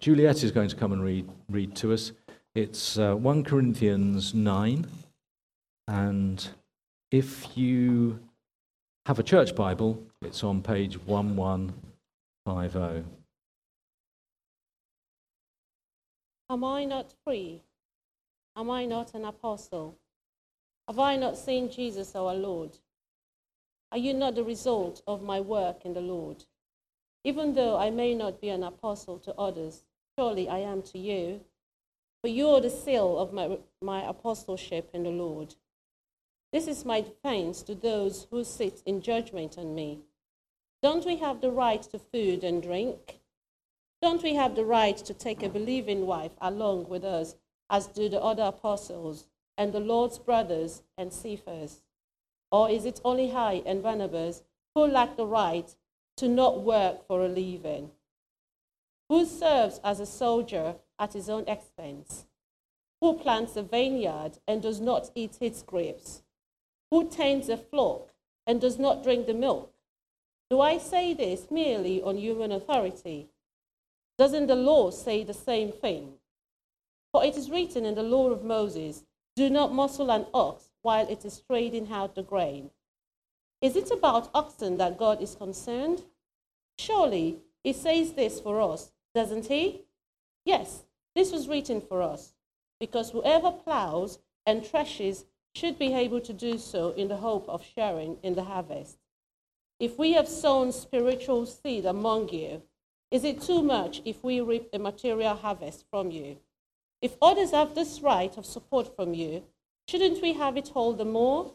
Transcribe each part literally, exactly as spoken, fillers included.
Juliet is going to come and read, read to us. It's uh, First Corinthians nine, and if you have a church Bible, it's on page eleven fifty. Am I not free? Am I not an apostle? Have I not seen Jesus our Lord? Are you not the result of my work in the Lord? Even though I may not be an apostle to others, surely I am to you. For you are the seal of my, my apostleship in the Lord. This is my defense to those who sit in judgment on me. Don't we have the right to food and drink? Don't we have the right to take a believing wife along with us, as do the other apostles and the Lord's brothers and Cephas? Or is it only I and Barnabas who lack the right to not work for a living? Who serves as a soldier at his own expense? Who plants a vineyard and does not eat its grapes? Who tends a flock and does not drink the milk? Do I say this merely on human authority? Doesn't the law say the same thing? For it is written in the law of Moses, do not muzzle an ox while it is treading out the grain. Is it about oxen that God is concerned? Surely he says this for us, doesn't he? Yes, this was written for us, because whoever plows and threshes should be able to do so in the hope of sharing in the harvest. If we have sown spiritual seed among you, is it too much if we reap a material harvest from you? If others have this right of support from you, shouldn't we have it all the more?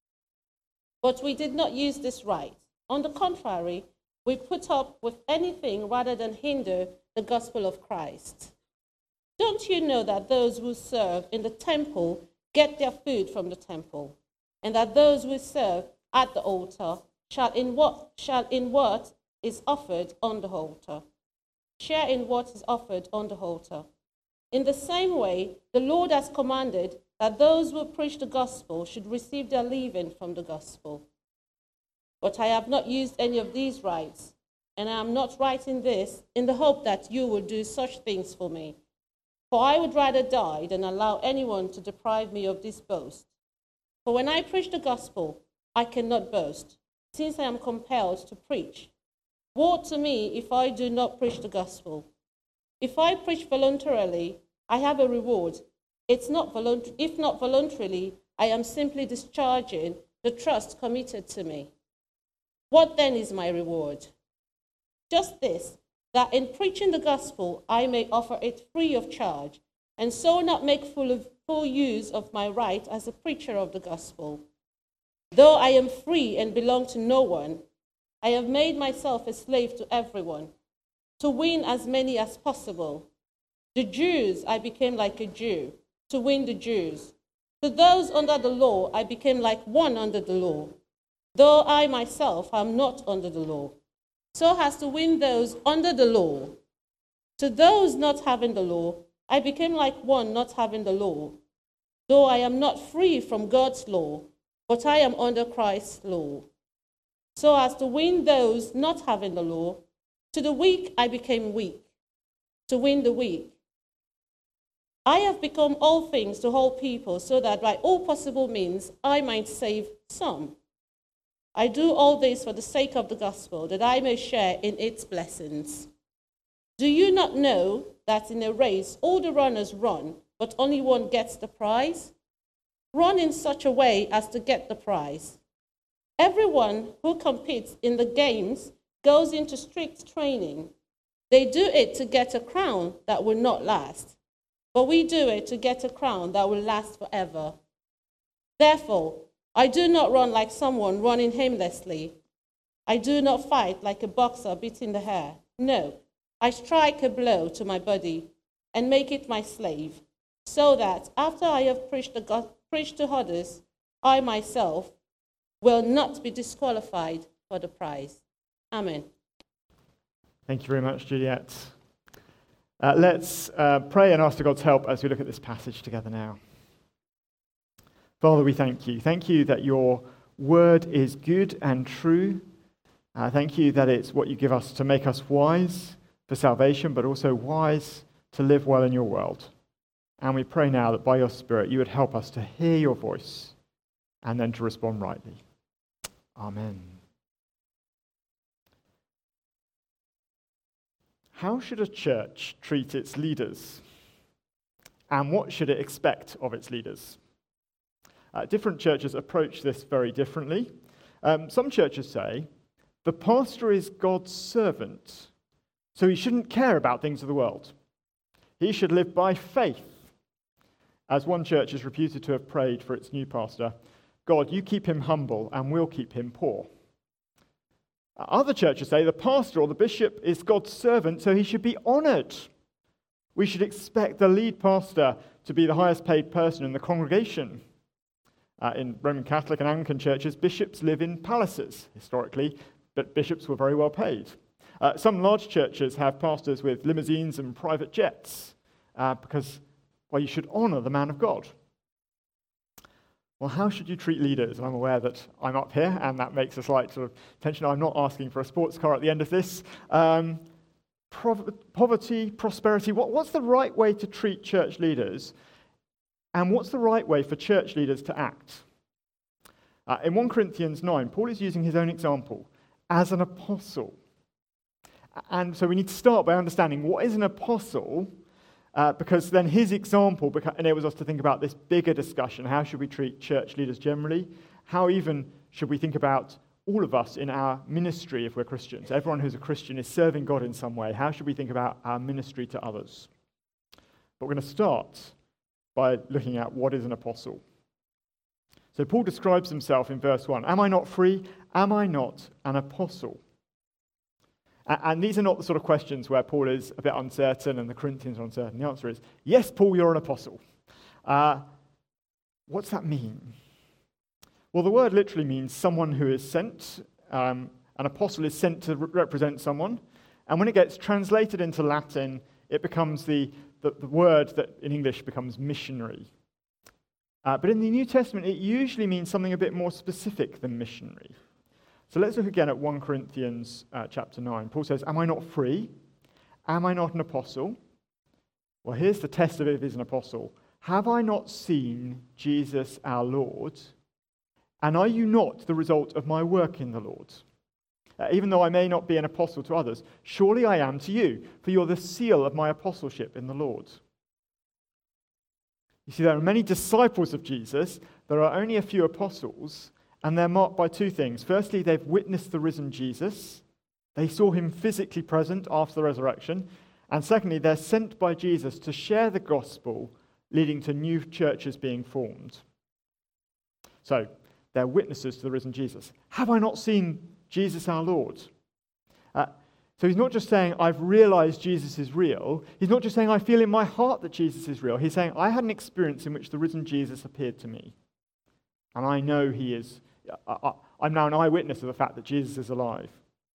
But we did not use this right. On the contrary, we put up with anything rather than hinder the gospel of Christ. Don't you know that those who serve in the temple get their food from the temple, and that those who serve at the altar shall in what shall in what is offered on the altar share in what is offered on the altar? In the same way, the Lord has commanded that those who preach the gospel should receive their living from the gospel. But I have not used any of these rights, and I am not writing this in the hope that you will do such things for me. For I would rather die than allow anyone to deprive me of this boast. For when I preach the gospel, I cannot boast, since I am compelled to preach. Woe to me if I do not preach the gospel. If I preach voluntarily, I have a reward. It's not volunt- if not voluntarily, I am simply discharging the trust committed to me. What then is my reward? Just this, that in preaching the gospel I may offer it free of charge, and so not make full, of, full use of my right as a preacher of the gospel. Though I am free and belong to no one, I have made myself a slave to everyone, to win as many as possible. The Jews I became like a Jew, to win the Jews. To those under the law I became like one under the law, though I myself am not under the law, so as to win those under the law. To those not having the law, I became like one not having the law, though I am not free from God's law, but I am under Christ's law, so as to win those not having the law. To the weak I became weak, to win the weak. I have become all things to all people, so that by all possible means I might save some. I do all this for the sake of the gospel, that I may share in its blessings. Do you not know that in a race all the runners run, but only one gets the prize? Run in such a way as to get the prize. Everyone who competes in the games goes into strict training. They do it to get a crown that will not last, but we do it to get a crown that will last forever. Therefore, I do not run like someone running aimlessly. I do not fight like a boxer beating the air. No, I strike a blow to my body and make it my slave, so that after I have preached, the God, preached to others, I myself will not be disqualified for the prize. Amen. Thank you very much, Juliet. Uh, let's uh, pray and ask for God's help as we look at this passage together now. Father, we thank you. Thank you that your word is good and true. Uh, thank you that it's what you give us to make us wise, for salvation, but also wise to live well in your world. And we pray now that by your Spirit you would help us to hear your voice and then to respond rightly. Amen. How should a church treat its leaders? And what should it expect of its leaders? Uh, different churches approach this very differently. Um, some churches say the pastor is God's servant, so he shouldn't care about things of the world. He should live by faith. As one church is reputed to have prayed for its new pastor, God, you keep him humble and we'll keep him poor. Other churches say the pastor or the bishop is God's servant, so he should be honoured. We should expect the lead pastor to be the highest paid person in the congregation. Uh, in Roman Catholic and Anglican churches, bishops live in palaces, historically, but bishops were very well paid. Uh, some large churches have pastors with limousines and private jets uh, because, well, you should honour the man of God. Well, how should you treat leaders? And I'm aware that I'm up here, and that makes a slight sort of tension. I'm not asking for a sports car at the end of this. Um, prov- poverty, prosperity, what, what's the right way to treat church leaders? And what's the right way for church leaders to act? Uh, in First Corinthians nine, Paul is using his own example as an apostle. And so we need to start by understanding what is an apostle, uh, because then his example beca- enables us to think about this bigger discussion. How should we treat church leaders generally? How even should we think about all of us in our ministry if we're Christians? Everyone who's a Christian is serving God in some way. How should we think about our ministry to others? But we're going to start by looking at what is an apostle. So Paul describes himself in verse one. Am I not free? Am I not an apostle? And these are not the sort of questions where Paul is a bit uncertain and the Corinthians are uncertain. The answer is, yes, Paul, you're an apostle. Uh, what's that mean? Well, the word literally means someone who is sent. Um, an apostle is sent to re- represent someone. And when it gets translated into Latin, it becomes the, the, the word that in English becomes missionary. Uh, but in the New Testament, it usually means something a bit more specific than missionary. So let's look again at First Corinthians uh, chapter nine. Paul says, am I not free? Am I not an apostle? Well, here's the test of if he's an apostle. Have I not seen Jesus our Lord? And are you not the result of my work in the Lord? Uh, even though I may not be an apostle to others, surely I am to you, for you're the seal of my apostleship in the Lord. You see, there are many disciples of Jesus. There are only a few apostles. And they're marked by two things. Firstly, they've witnessed the risen Jesus. They saw him physically present after the resurrection. And secondly, they're sent by Jesus to share the gospel, leading to new churches being formed. So, they're witnesses to the risen Jesus. Have I not seen Jesus our Lord? Uh, so he's not just saying, I've realized Jesus is real. He's not just saying, I feel in my heart that Jesus is real. He's saying, I had an experience in which the risen Jesus appeared to me. And I know he is. I, I'm now an eyewitness of the fact that Jesus is alive.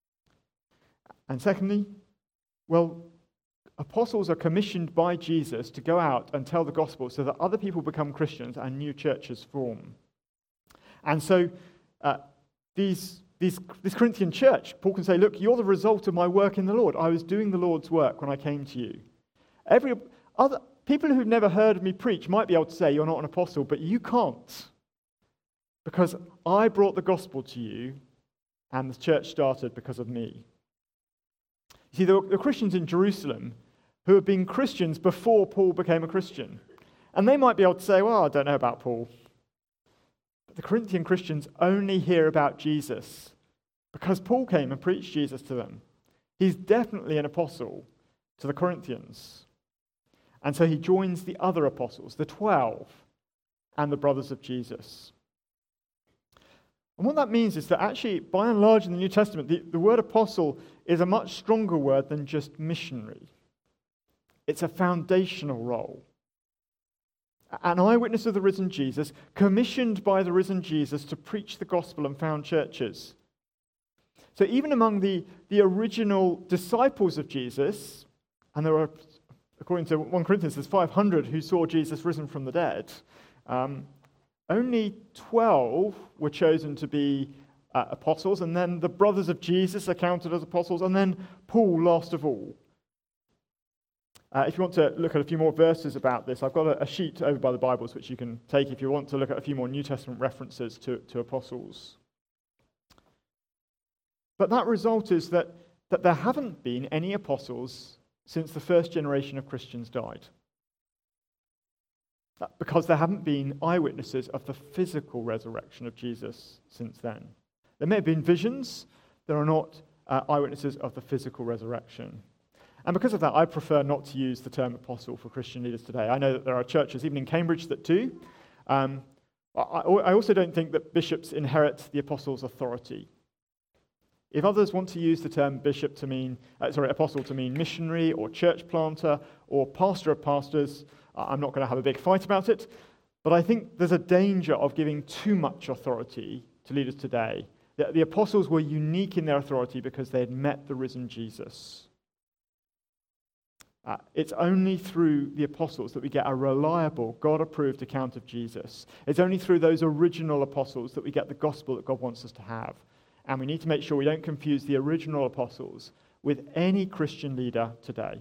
And secondly, well, apostles are commissioned by Jesus to go out and tell the gospel so that other people become Christians and new churches form. And so uh, these, these, this Corinthian church, Paul can say, look, you're the result of my work in the Lord. I was doing the Lord's work when I came to you. Every other people who've never heard me preach might be able to say, you're not an apostle, but you can't. Because I brought the gospel to you, and the church started because of me. You see, there were Christians in Jerusalem who had been Christians before Paul became a Christian. And they might be able to say, well, I don't know about Paul. But the Corinthian Christians only hear about Jesus because Paul came and preached Jesus to them. He's definitely an apostle to the Corinthians. And so he joins the other apostles, the twelve, and the brothers of Jesus. And what that means is that actually, by and large in the New Testament, the, the word apostle is a much stronger word than just missionary. It's a foundational role. An eyewitness of the risen Jesus, commissioned by the risen Jesus to preach the gospel and found churches. So even among the, the original disciples of Jesus, and there are, according to First Corinthians, there's five hundred who saw Jesus risen from the dead, um, only twelve were chosen to be uh, apostles, and then the brothers of Jesus are counted as apostles, and then Paul last of all. Uh, if you want to look at a few more verses about this, I've got a, a sheet over by the Bibles which you can take if you want to look at a few more New Testament references to, to apostles. But that result is that, that there haven't been any apostles since the first generation of Christians died. Because there haven't been eyewitnesses of the physical resurrection of Jesus since then. There may have been visions, there are not uh, eyewitnesses of the physical resurrection. And because of that, I prefer not to use the term apostle for Christian leaders today. I know that there are churches, even in Cambridge, that do. Um, I, I also don't think that bishops inherit the apostles' authority. If others want to use the term bishop to mean, uh, sorry, apostle to mean missionary or church planter or pastor of pastors, I'm not going to have a big fight about it. But I think there's a danger of giving too much authority to leaders today. The, the apostles were unique in their authority because they had met the risen Jesus. Uh, it's only through the apostles that we get a reliable, God-approved account of Jesus. It's only through those original apostles that we get the gospel that God wants us to have. And we need to make sure we don't confuse the original apostles with any Christian leader today.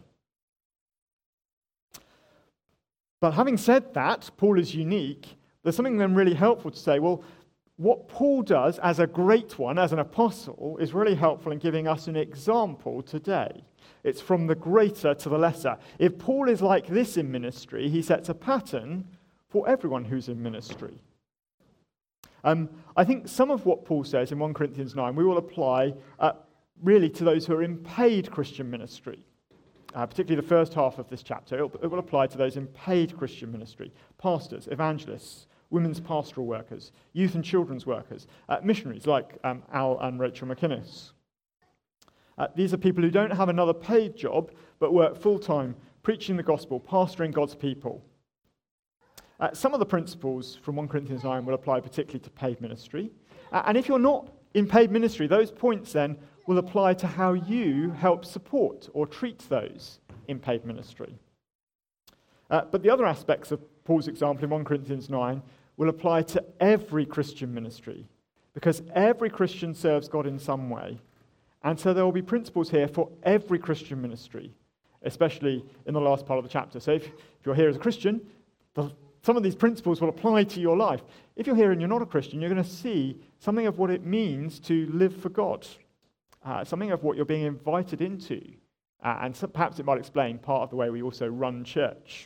But having said that, Paul is unique. There's something then really helpful to say, well, what Paul does as a great one, as an apostle, is really helpful in giving us an example today. It's from the greater to the lesser. If Paul is like this in ministry, he sets a pattern for everyone who's in ministry. Um, I think some of what Paul says in First Corinthians nine, we will apply uh, really to those who are in paid Christian ministry. Uh, particularly the first half of this chapter, it will, it will apply to those in paid Christian ministry. Pastors, evangelists, women's pastoral workers, youth and children's workers, uh, missionaries like um, Al and Rachel McInnes. Uh, these are people who don't have another paid job, but work full-time, preaching the gospel, pastoring God's people. Uh, some of the principles from First Corinthians nine will apply particularly to paid ministry. Uh, and if you're not in paid ministry, those points then will apply to how you help support or treat those in paid ministry. Uh, but the other aspects of Paul's example in First Corinthians nine will apply to every Christian ministry, because every Christian serves God in some way. And so there will be principles here for every Christian ministry, especially in the last part of the chapter. So if, if you're here as a Christian, the, some of these principles will apply to your life. If you're here and you're not a Christian, you're going to see something of what it means to live for God, uh, something of what you're being invited into. Uh, and so perhaps it might explain part of the way we also run church.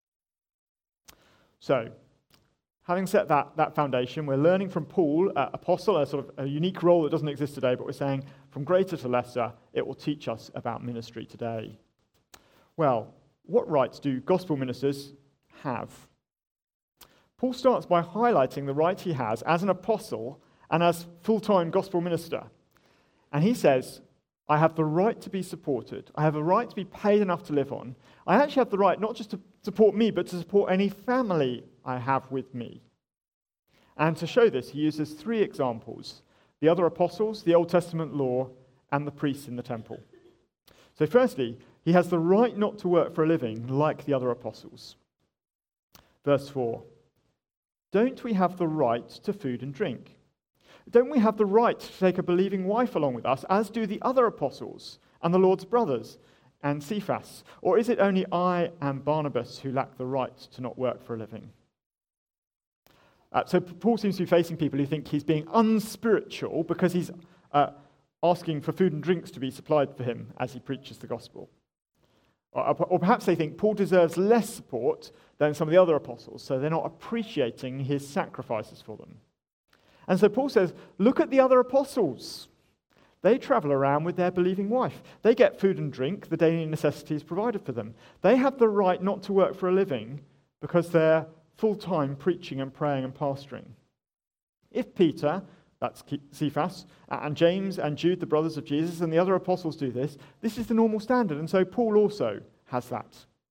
So, having set that, that foundation, we're learning from Paul, uh, apostle, a sort of a unique role that doesn't exist today, but we're saying from greater to lesser, it will teach us about ministry today. Well, what rights do gospel ministers have? Paul starts by highlighting the right he has as an apostle and as full-time gospel minister. And he says, I have the right to be supported. I have a right to be paid enough to live on. I actually have the right not just to support me, but to support any family I have with me. And to show this, he uses three examples: the other apostles, the Old Testament law, and the priests in the temple. So firstly, he has the right not to work for a living like the other apostles. Verse four, don't we have the right to food and drink? Don't we have the right to take a believing wife along with us, as do the other apostles and the Lord's brothers and Cephas? Or is it only I and Barnabas who lack the right to not work for a living? Uh, so Paul seems to be facing people who think he's being unspiritual because he's uh, asking for food and drinks to be supplied for him as he preaches the gospel. Or, or perhaps they think Paul deserves less support than some of the other apostles, so they're not appreciating his sacrifices for them. And so Paul says, look at the other apostles. They travel around with their believing wife. They get food and drink, the daily necessities provided for them. They have the right not to work for a living because they're full-time preaching and praying and pastoring. If Peter, that's Cephas, and James and Jude, the brothers of Jesus, and the other apostles do this, this is the normal standard, and so Paul also has that.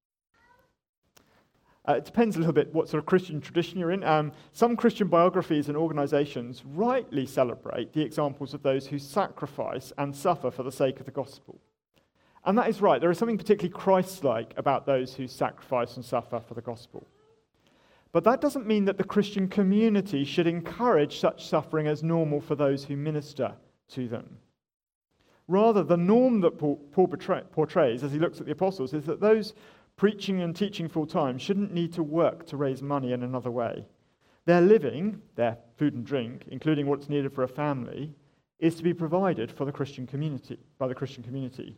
Uh, it depends a little bit what sort of Christian tradition you're in. Um, some Christian biographies and organizations rightly celebrate the examples of those who sacrifice and suffer for the sake of the gospel. And that is right. There is something particularly Christ-like about those who sacrifice and suffer for the gospel. But that doesn't mean that the Christian community should encourage such suffering as normal for those who minister to them. Rather, the norm that Paul, Paul portrays as he looks at the apostles is that those preaching and teaching full-time shouldn't need to work to raise money in another way. Their living, their food and drink, including what's needed for a family, is to be provided for the Christian community, by the Christian community.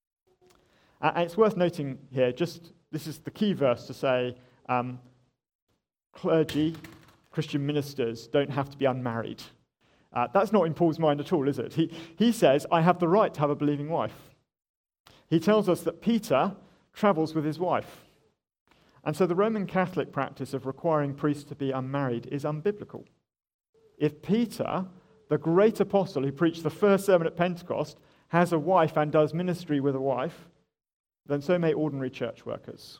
And it's worth noting here, just this is the key verse to say, um, clergy, Christian ministers don't have to be unmarried. Uh, that's not in Paul's mind at all, is it? He, he says, I have the right to have a believing wife. He tells us that Peter travels with his wife. And so the Roman Catholic practice of requiring priests to be unmarried is unbiblical. If Peter, the great apostle who preached the first sermon at Pentecost, has a wife and does ministry with a wife, then so may ordinary church workers.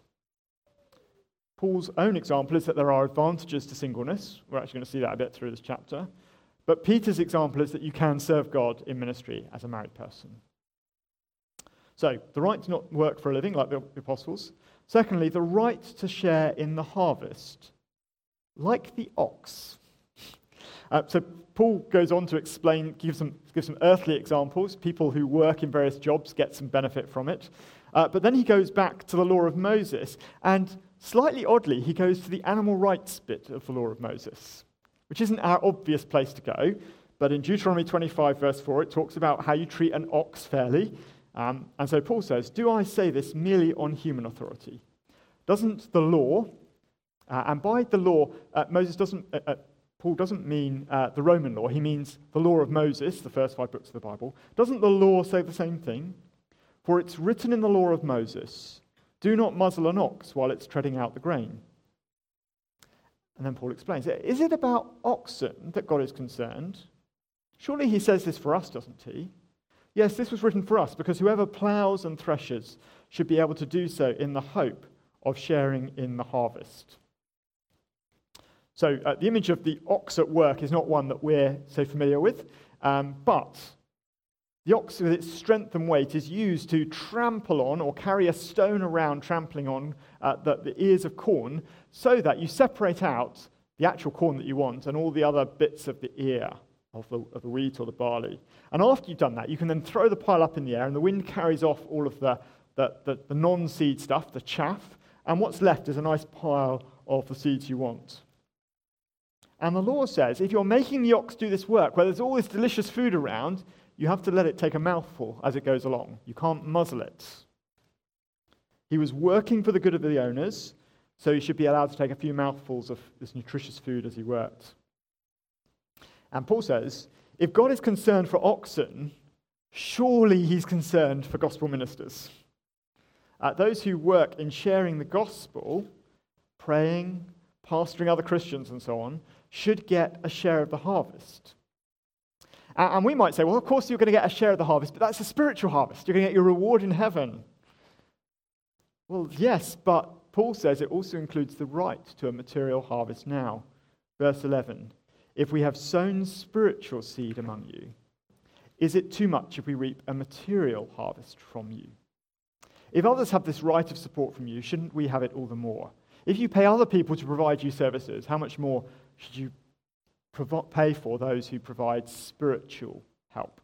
Paul's own example is that there are advantages to singleness. We're actually going to see that a bit through this chapter. But Peter's example is that you can serve God in ministry as a married person. So, the right to not work for a living, like the apostles. Secondly, the right to share in the harvest, like the ox. Uh, so, Paul goes on to explain, gives some, gives some earthly examples. People who work in various jobs get some benefit from it. Uh, but then he goes back to the law of Moses, and slightly oddly, he goes to the animal rights bit of the law of Moses, which isn't our obvious place to go. But in Deuteronomy twenty-five, verse four, it talks about how you treat an ox fairly. Um, and so Paul says, do I say this merely on human authority? Doesn't the law, uh, and by the law, uh, Moses doesn't, uh, uh, Paul doesn't mean uh, the Roman law, he means the law of Moses, the first five books of the Bible. Doesn't the law say the same thing? For it's written in the law of Moses, do not muzzle an ox while it's treading out the grain. And then Paul explains, is it about oxen that God is concerned? Surely he says this for us, doesn't he? Yes, this was written for us, because whoever ploughs and threshes should be able to do so in the hope of sharing in the harvest. So uh, the image of the ox at work is not one that we're so familiar with, um, but the ox with its strength and weight is used to trample on or carry a stone around trampling on uh, the, the ears of corn, so that you separate out the actual corn that you want and all the other bits of the ear of the, of the wheat or the barley. And after you've done that, you can then throw the pile up in the air, and the wind carries off all of the, the, the, the non-seed stuff, the chaff, and what's left is a nice pile of the seeds you want. And the law says, if you're making the ox do this work, where there's all this delicious food around, you have to let it take a mouthful as it goes along. You can't muzzle it. He was working for the good of the owners, so he should be allowed to take a few mouthfuls of this nutritious food as he worked. And Paul says, if God is concerned for oxen, surely he's concerned for gospel ministers. Uh, those who work in sharing the gospel, praying, pastoring other Christians and so on, should get a share of the harvest. And we might say, well, of course you're going to get a share of the harvest, but that's a spiritual harvest. You're going to get your reward in heaven. Well, yes, but Paul says it also includes the right to a material harvest now. Verse eleven, if we have sown spiritual seed among you, is it too much if we reap a material harvest from you? If others have this right of support from you, shouldn't we have it all the more? If you pay other people to provide you services, how much more should you pay for those who provide spiritual help?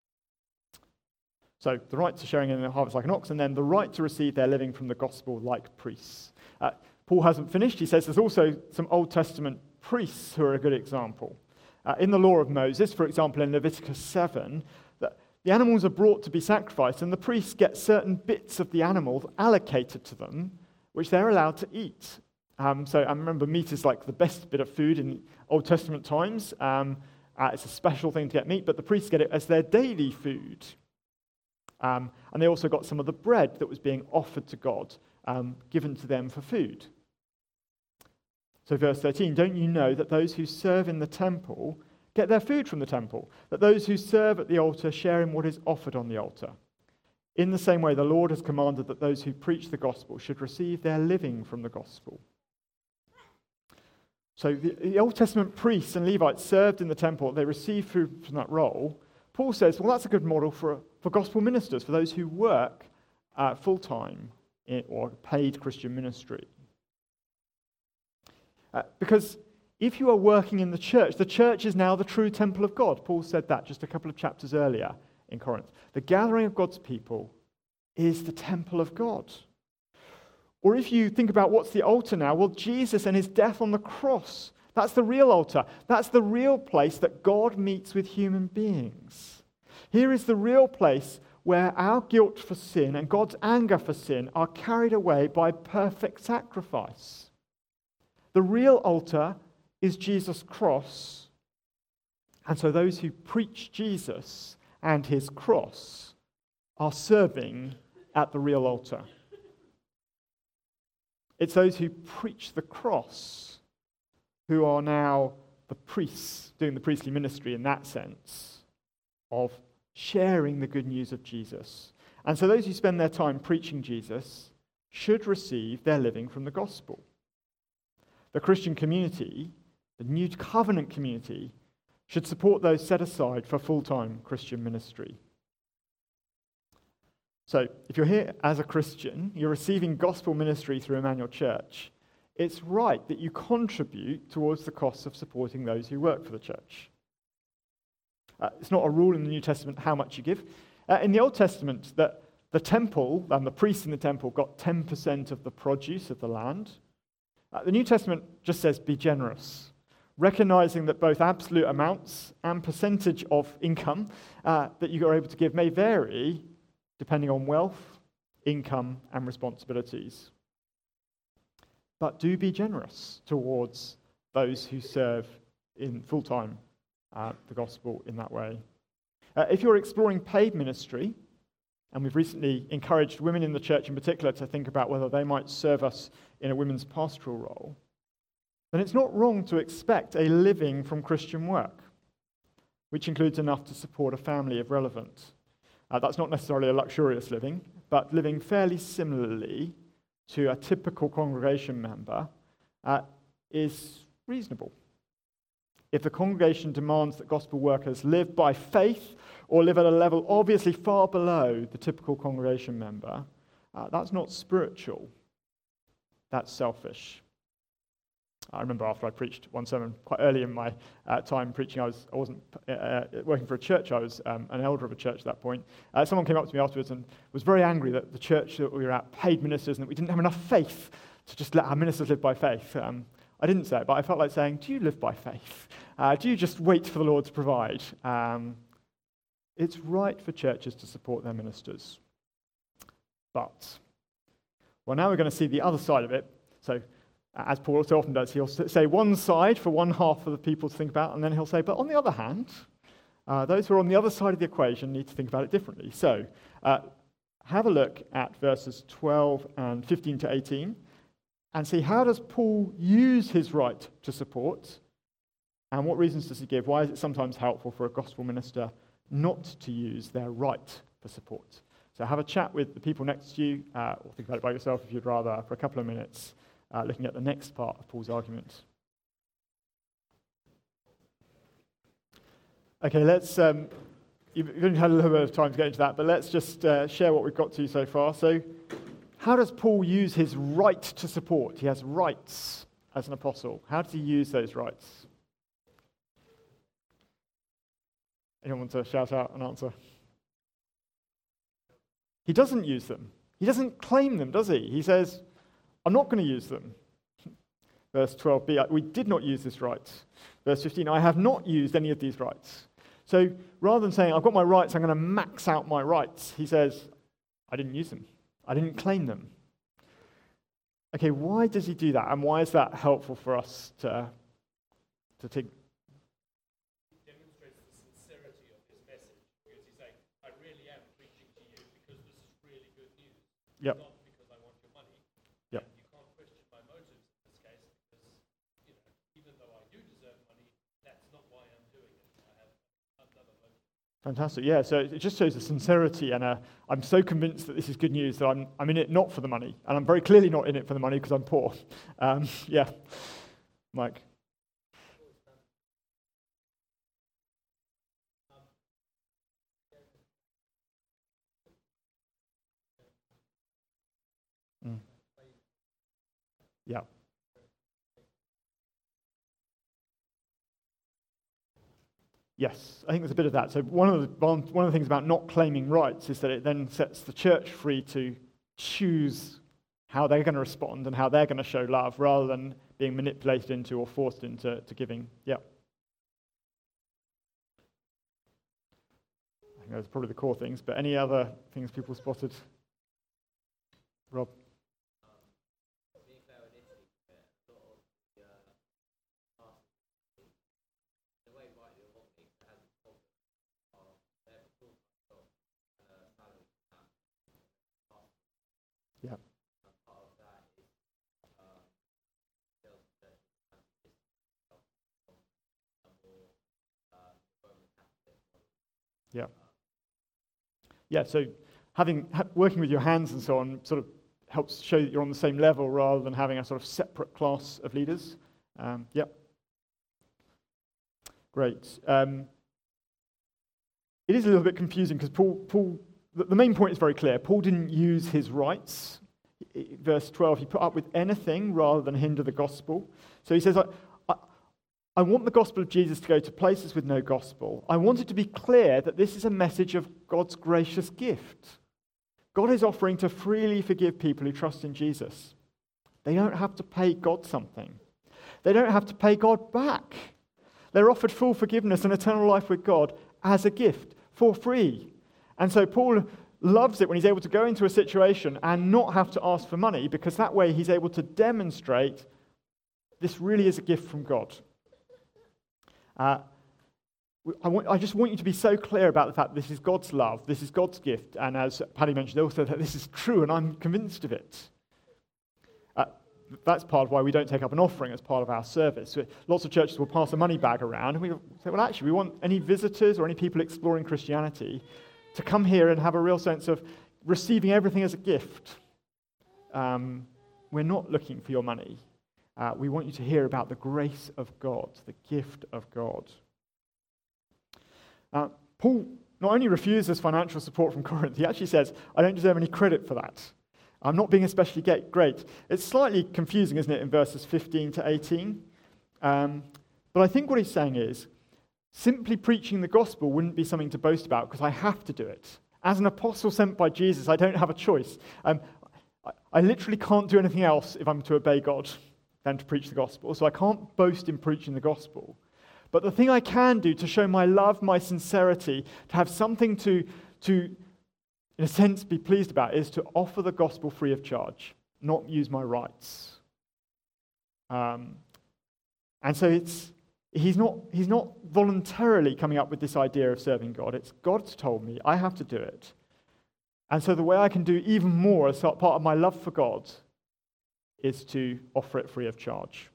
So the right to sharing in the harvest like an ox, and then the right to receive their living from the gospel like priests. Uh, Paul hasn't finished. He says there's also some Old Testament priests who are a good example. Uh, in the law of Moses, for example, in Leviticus seven, the, the animals are brought to be sacrificed, and the priests get certain bits of the animal allocated to them, which they're allowed to eat. Um, so I remember meat is like the best bit of food in Old Testament times. Um, uh, it's a special thing to get meat, but the priests get it as their daily food. Um, and they also got some of the bread that was being offered to God, um, given to them for food. So verse thirteen, don't you know that those who serve in the temple get their food from the temple, that those who serve at the altar share in what is offered on the altar? In the same way, the Lord has commanded that those who preach the gospel should receive their living from the gospel. So the, the Old Testament priests and Levites served in the temple. They received food from that role. Paul says, well, that's a good model for, for gospel ministers, for those who work uh, full-time in, or paid Christian ministry. Uh, because if you are working in the church, the church is now the true temple of God. Paul said that just a couple of chapters earlier in Corinth. The gathering of God's people is the temple of God. Or if you think about what's the altar now, well, Jesus and his death on the cross. That's the real altar. That's the real place that God meets with human beings. Here is the real place where our guilt for sin and God's anger for sin are carried away by perfect sacrifice. The real altar is Jesus' cross. And so those who preach Jesus and his cross are serving at the real altar. It's those who preach the cross who are now the priests, doing the priestly ministry in that sense, of sharing the good news of Jesus. And so those who spend their time preaching Jesus should receive their living from the gospel. The Christian community, the New Covenant community, should support those set aside for full-time Christian ministry. So, if you're here as a Christian, you're receiving gospel ministry through Emmanuel Church, it's right that you contribute towards the costs of supporting those who work for the church. Uh, it's not a rule in the New Testament how much you give. Uh, in the Old Testament, the, the temple and the priests in the temple got ten percent of the produce of the land. Uh, the New Testament just says be generous, recognizing that both absolute amounts and percentage of income uh, that you are able to give may vary depending on wealth, income, and responsibilities. But do be generous towards those who serve in full-time uh, the gospel in that way. Uh, if you're exploring paid ministry, and we've recently encouraged women in the church in particular to think about whether they might serve us in a women's pastoral role, then it's not wrong to expect a living from Christian work, which includes enough to support a family if relevant. Uh, that's not necessarily a luxurious living, but living fairly similarly to a typical congregation member uh, is reasonable. If the congregation demands that gospel workers live by faith or live at a level obviously far below the typical congregation member, uh, that's not spiritual. That's selfish. I remember after I preached one sermon quite early in my uh, time preaching, I, was, I wasn't uh, working for a church, I was um, an elder of a church at that point. Uh, someone came up to me afterwards and was very angry that the church that we were at paid ministers and that we didn't have enough faith to just let our ministers live by faith. Um, I didn't say it, but I felt like saying, do you live by faith? Uh, do you just wait for the Lord to provide? Um, it's right for churches to support their ministers. But, well, now we're going to see the other side of it. So, as Paul so often does, he'll say one side for one half of the people to think about, and then he'll say, but on the other hand, uh, those who are on the other side of the equation need to think about it differently. So, uh, have a look at verses twelve and fifteen to eighteen, and see how does Paul use his right to support, and what reasons does he give? Why is it sometimes helpful for a gospel minister not to use their right for support? So have a chat with the people next to you, uh, or think about it by yourself if you'd rather, for a couple of minutes. Uh, looking at the next part of Paul's argument. Okay, let's, um, you've only had a little bit of time to get into that, but let's just uh, share what we've got to so far. So, how does Paul use his right to support? He has rights as an apostle. How does he use those rights? Anyone want to shout out an answer? He doesn't use them. He doesn't claim them, does he? He says, I'm not going to use them. Verse twelve b, we did not use this right. Verse fifteen, I have not used any of these rights. So rather than saying, I've got my rights, I'm going to max out my rights, he says, I didn't use them. I didn't claim them. Okay, why does he do that? And why is that helpful for us to, to take? It demonstrates the sincerity of his message. Because he's saying, I really am preaching to you because this is really good news. Yep. Not because I want your money. Yep. And you can't question my motives in this case because, you know, even though I do deserve money, that's not why I'm doing it. I have another motive. Fantastic, yeah, so it just shows a sincerity and a, I'm so convinced that this is good news that I'm, I'm in it not for the money, and I'm very clearly not in it for the money because I'm poor. Um, yeah, Mike. Mm. Yeah. Yes, I think there's a bit of that. So one of the one of the things about not claiming rights is that it then sets the church free to choose how they're going to respond and how they're going to show love rather than being manipulated into or forced into to giving. Yeah. I think those are probably the core things, but any other things people spotted? Rob? Yeah. Yeah. Yeah, so having ha- working with your hands and so on sort of helps show that you're on the same level rather than having a sort of separate class of leaders. Um, yeah. Great. Um, it is a little bit confusing because Paul, Paul, the, the main point is very clear. Paul didn't use his rights. I, verse twelve, he put up with anything rather than hinder the gospel. So he says, I, I, I want the gospel of Jesus to go to places with no gospel. I want it to be clear that this is a message of God's gracious gift. God is offering to freely forgive people who trust in Jesus. They don't have to pay God something. They don't have to pay God back. They're offered full forgiveness and eternal life with God as a gift for free. And so Paul loves it when he's able to go into a situation and not have to ask for money, because that way he's able to demonstrate this really is a gift from God. Uh, I, want, I just want you to be so clear about the fact that this is God's love, this is God's gift, and as Paddy mentioned also, that this is true and I'm convinced of it. Uh, that's part of why we don't take up an offering as part of our service. Lots of churches will pass a money bag around, and we say, well, actually, we want any visitors or any people exploring Christianity to come here and have a real sense of receiving everything as a gift. Um, we're not looking for your money. Uh, we want you to hear about the grace of God, the gift of God. Uh, Paul not only refuses financial support from Corinth, he actually says, I don't deserve any credit for that. I'm not being especially great. It's slightly confusing, isn't it, in verses fifteen to eighteen? Um, but I think what he's saying is, simply preaching the gospel wouldn't be something to boast about because I have to do it. As an apostle sent by Jesus, I don't have a choice. Um, I, I literally can't do anything else if I'm to obey God than to preach the gospel. So I can't boast in preaching the gospel. But the thing I can do to show my love, my sincerity, to have something to, to, in a sense, be pleased about is to offer the gospel free of charge, not use my rights. Um, and so it's he's not he's not voluntarily coming up with this idea of serving God. It's God's told me I have to do it. And so the way I can do even more as part of my love for God is to offer it free of charge.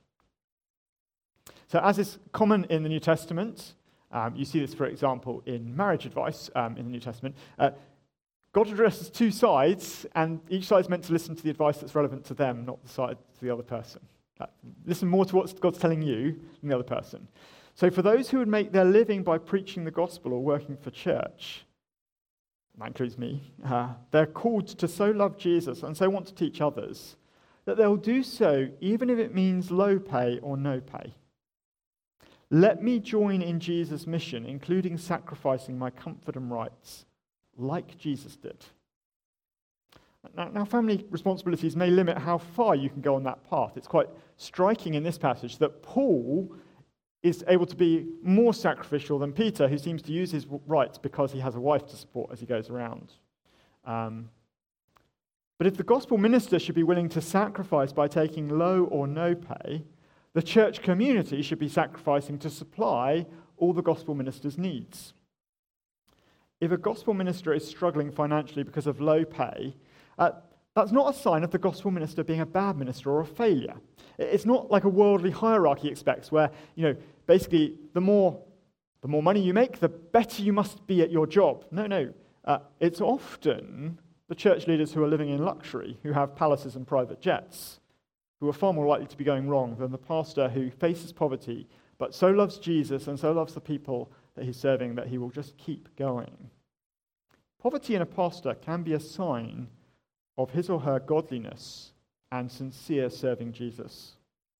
So as is common in the New Testament, um, you see this, for example, in marriage advice um, in the New Testament, uh, God addresses two sides, and each side is meant to listen to the advice that's relevant to them, not the side to the other person. Uh, listen more to what God's telling you than the other person. So for those who would make their living by preaching the gospel or working for church, that includes me, uh, they're called to so love Jesus and so want to teach others that they'll do so even if it means low pay or no pay. Let me join in Jesus' mission, including sacrificing my comfort and rights, like Jesus did. Now, now, family responsibilities may limit how far you can go on that path. It's quite striking in this passage that Paul is able to be more sacrificial than Peter, who seems to use his rights because he has a wife to support as he goes around. Um, but if the gospel minister should be willing to sacrifice by taking low or no pay, the church community should be sacrificing to supply all the gospel minister's needs. If a gospel minister is struggling financially because of low pay, uh, that's not a sign of the gospel minister being a bad minister or a failure. It's not like a worldly hierarchy expects where, you know, basically the more, the more money you make, the better you must be at your job. No, no. Uh, it's often the church leaders who are living in luxury, who have palaces and private jets, who are far more likely to be going wrong than the pastor who faces poverty, but so loves Jesus and so loves the people that he's serving that he will just keep going. Poverty in a pastor can be a sign of his or her godliness and sincere serving Jesus.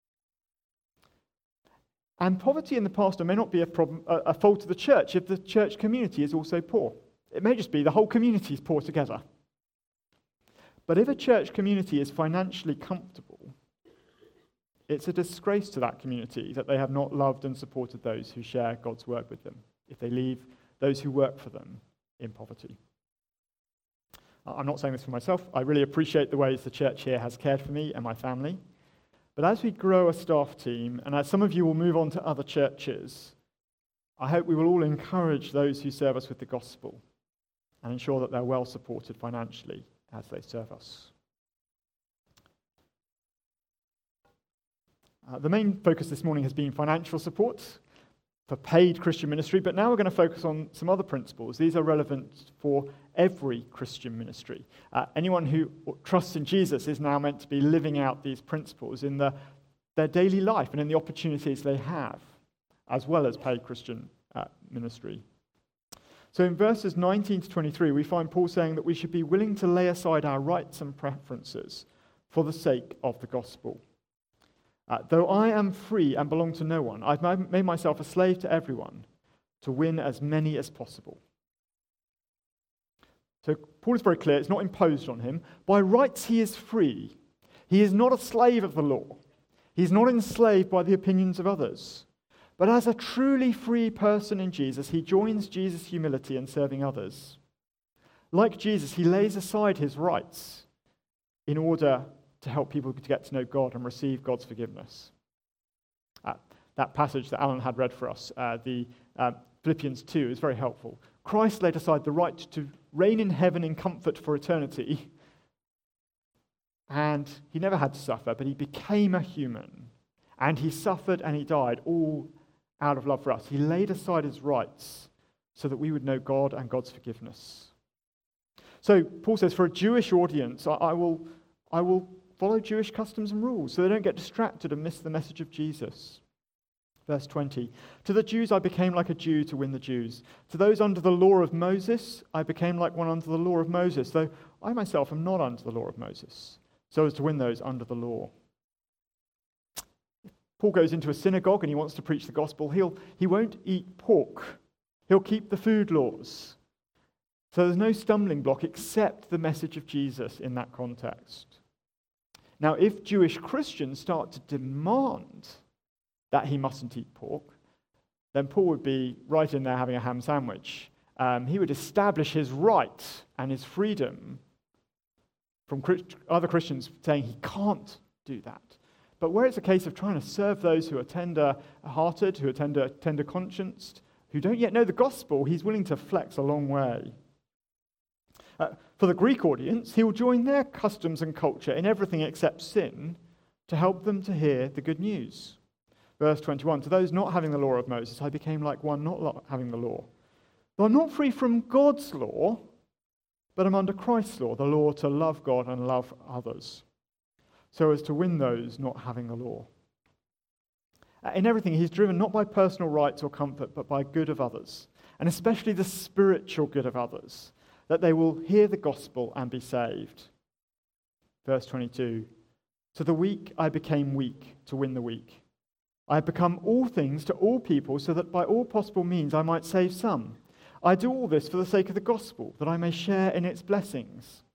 And poverty in the pastor may not be a problem, a, a fault of the church if the church community is also poor. It may just be the whole community is poor together. But if a church community is financially comfortable, it's a disgrace to that community that they have not loved and supported those who share God's work with them, if they leave those who work for them in poverty. I'm not saying this for myself. I really appreciate the ways the church here has cared for me and my family. But as we grow a staff team, and as some of you will move on to other churches, I hope we will all encourage those who serve us with the gospel and ensure that they're well supported financially as they serve us. Uh, the main focus this morning has been financial support for paid Christian ministry, but now we're going to focus on some other principles. These are relevant for every Christian ministry. Uh, anyone who trusts in Jesus is now meant to be living out these principles in the, their daily life and in the opportunities they have, as well as paid Christian uh, ministry. So in verses nineteen to twenty-three, we find Paul saying that we should be willing to lay aside our rights and preferences for the sake of the gospel. Uh, Though I am free and belong to no one, I've made myself a slave to everyone to win as many as possible. So Paul is very clear, it's not imposed on him. By rights he is free. He is not a slave of the law. He is not enslaved by the opinions of others. But as a truly free person in Jesus, he joins Jesus' humility in serving others. Like Jesus, he lays aside his rights in order to help people to get to know God and receive God's forgiveness. Uh, that passage that Alan had read for us, uh, the uh, Philippians two, is very helpful. Christ laid aside the right to reign in heaven in comfort for eternity, and he never had to suffer, but he became a human, and he suffered and he died, all out of love for us. He laid aside his rights so that we would know God and God's forgiveness. So Paul says, for a Jewish audience, I, I will, I will follow Jewish customs and rules so they don't get distracted and miss the message of Jesus. Verse twenty, to the Jews I became like a Jew to win the Jews. To those under the law of Moses, I became like one under the law of Moses, though I myself am not under the law of Moses, so as to win those under the law. Paul goes into a synagogue and he wants to preach the gospel. He'll, he won't eat pork. He'll keep the food laws. So there's no stumbling block except the message of Jesus in that context. Now, if Jewish Christians start to demand that he mustn't eat pork, then Paul would be right in there having a ham sandwich. Um, he would establish his right and his freedom from other Christians saying he can't do that. But where it's a case of trying to serve those who are tender-hearted, who are tender, tender-conscienced, who don't yet know the gospel, he's willing to flex a long way. Uh, for the Greek audience, he will join their customs and culture in everything except sin to help them to hear the good news. Verse twenty-one, to those not having the law of Moses, I became like one not having the law. Though I'm not free from God's law, but I'm under Christ's law, the law to love God and love others, so as to win those not having the law. In everything, he's driven not by personal rights or comfort, but by good of others, and especially the spiritual good of others, that they will hear the gospel and be saved. Verse twenty-two, to the weak I became weak to win the weak. I have become all things to all people, so that by all possible means I might save some. I do all this for the sake of the gospel, that I may share in its blessings.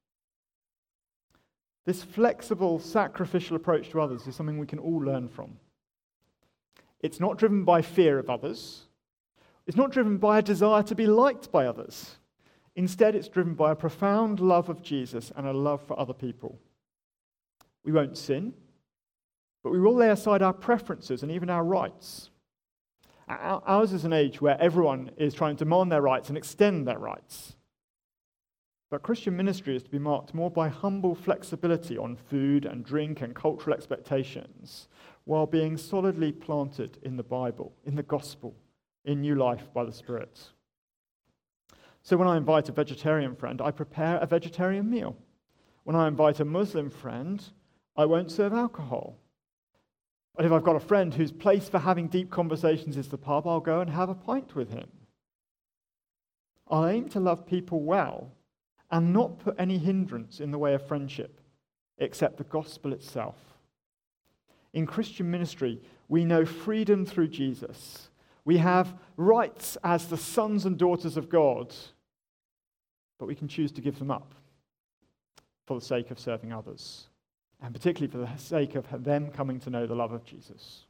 This flexible, sacrificial approach to others is something we can all learn from. It's not driven by fear of others. It's not driven by a desire to be liked by others. Instead, it's driven by a profound love of Jesus and a love for other people. We won't sin, but we will lay aside our preferences and even our rights. Ours is an age where everyone is trying to demand their rights and extend their rights. But Christian ministry is to be marked more by humble flexibility on food and drink and cultural expectations, while being solidly planted in the Bible, in the gospel, in new life by the Spirit. So when I invite a vegetarian friend, I prepare a vegetarian meal. When I invite a Muslim friend, I won't serve alcohol. But if I've got a friend whose place for having deep conversations is the pub, I'll go and have a pint with him. I'll aim to love people well and not put any hindrance in the way of friendship, except the gospel itself. In Christian ministry, we know freedom through Jesus. We have rights as the sons and daughters of God, but we can choose to give them up for the sake of serving others, and particularly for the sake of them coming to know the love of Jesus.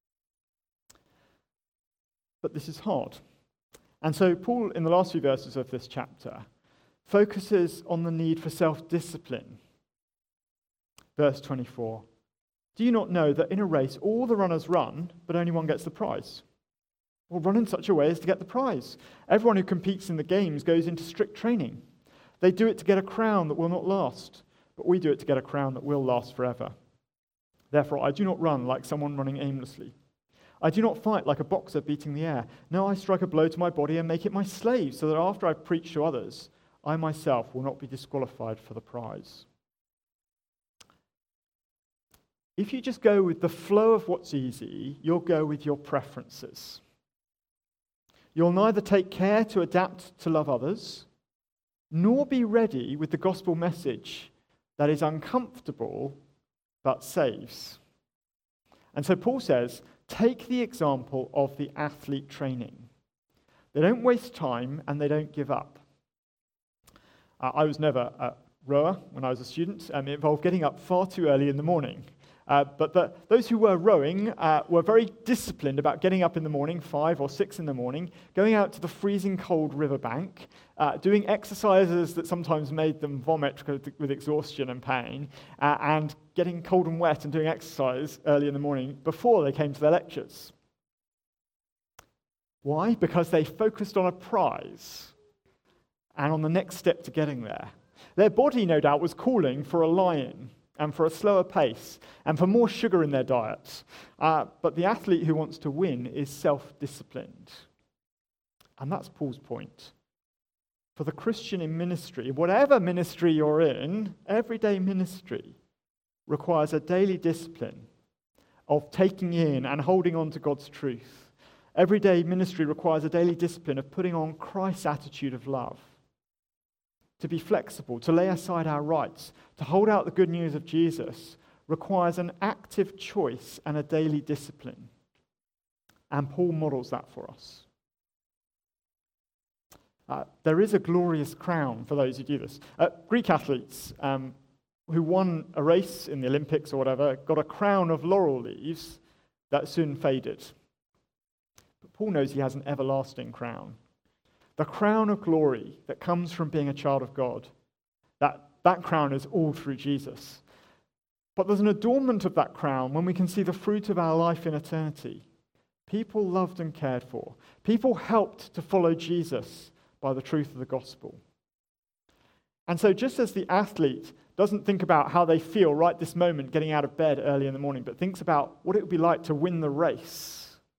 But this is hard. And so Paul, in the last few verses of this chapter, focuses on the need for self-discipline. Verse twenty-four, do you not know that in a race all the runners run, but only one gets the prize? Well, run in such a way as to get the prize. Everyone who competes in the games goes into strict training. They do it to get a crown that will not last, but we do it to get a crown that will last forever. Therefore, I do not run like someone running aimlessly. I do not fight like a boxer beating the air. No, I strike a blow to my body and make it my slave, so that after I preach to others, I myself will not be disqualified for the prize. If you just go with the flow of what's easy, you'll go with your preferences. You'll neither take care to adapt to love others, nor be ready with the gospel message that is uncomfortable but saves. And so Paul says, take the example of the athlete training. They don't waste time and they don't give up. Uh, I was never a rower when I was a student, and it involved getting up far too early in the morning. Uh, but the, those who were rowing uh, were very disciplined about getting up in the morning, five or six in the morning, going out to the freezing cold riverbank, uh, doing exercises that sometimes made them vomit with exhaustion and pain, uh, and getting cold and wet and doing exercise early in the morning before they came to their lectures. Why? Because they focused on a prize and on the next step to getting there. Their body, no doubt, was calling for a lie-in and for a slower pace, and for more sugar in their diets. Uh, but the athlete who wants to win is self-disciplined. And that's Paul's point. For the Christian in ministry, whatever ministry you're in, everyday ministry requires a daily discipline of taking in and holding on to God's truth. Everyday ministry requires a daily discipline of putting on Christ's attitude of love. To be flexible, to lay aside our rights, to hold out the good news of Jesus requires an active choice and a daily discipline. And Paul models that for us. Uh, there is a glorious crown for those who do this. Uh, Greek athletes um, who won a race in the Olympics or whatever got a crown of laurel leaves that soon faded. But Paul knows he has an everlasting crown. The crown of glory that comes from being a child of God, that, that crown is all through Jesus. But there's an adornment of that crown when we can see the fruit of our life in eternity. People loved and cared for. People helped to follow Jesus by the truth of the gospel. And so just as the athlete doesn't think about how they feel right this moment getting out of bed early in the morning, but thinks about what it would be like to win the race,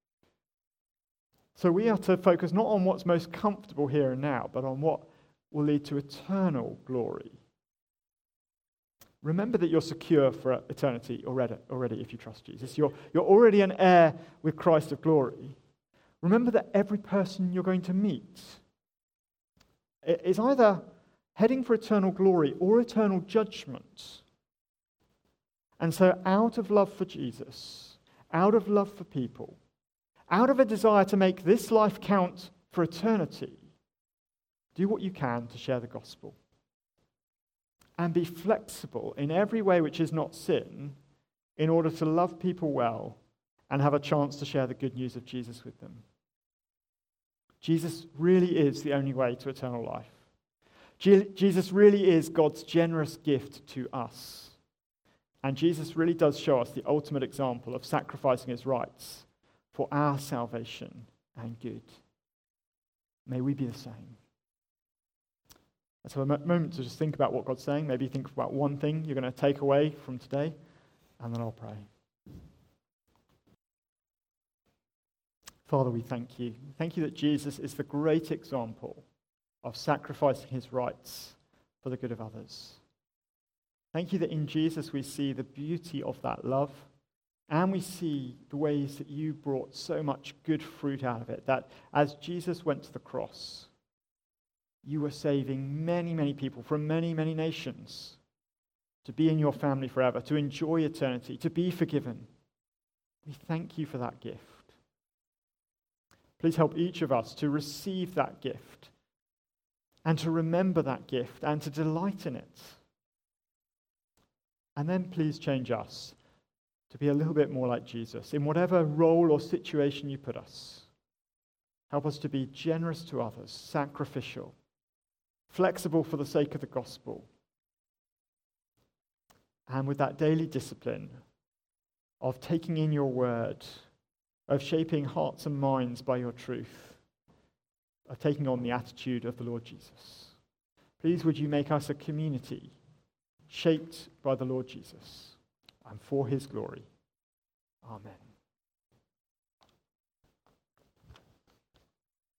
so we are to focus not on what's most comfortable here and now, but on what will lead to eternal glory. Remember that you're secure for eternity already, already if you trust Jesus. You're, you're already an heir with Christ of glory. Remember that every person you're going to meet is either heading for eternal glory or eternal judgment. And so out of love for Jesus, out of love for people, out of a desire to make this life count for eternity, do what you can to share the gospel. And be flexible in every way which is not sin in order to love people well and have a chance to share the good news of Jesus with them. Jesus really is the only way to eternal life. Je- Jesus really is God's generous gift to us. And Jesus really does show us the ultimate example of sacrificing his rights for our salvation and good. May we be the same. Let's have a moment to just think about what God's saying. Maybe think about one thing you're going to take away from today, and then I'll pray. Father, we thank you. Thank you that Jesus is the great example of sacrificing his rights for the good of others. Thank you that in Jesus we see the beauty of that love, and we see the ways that you brought so much good fruit out of it, that as Jesus went to the cross, you were saving many, many people from many, many nations to be in your family forever, to enjoy eternity, to be forgiven. We thank you for that gift. Please help each of us to receive that gift and to remember that gift and to delight in it. And then please change us to be a little bit more like Jesus in whatever role or situation you put us. Help us to be generous to others, sacrificial, flexible for the sake of the gospel, and with that daily discipline of taking in your word, of shaping hearts and minds by your truth, of taking on the attitude of the Lord Jesus. Please would you make us a community shaped by the Lord Jesus and for his glory. Amen.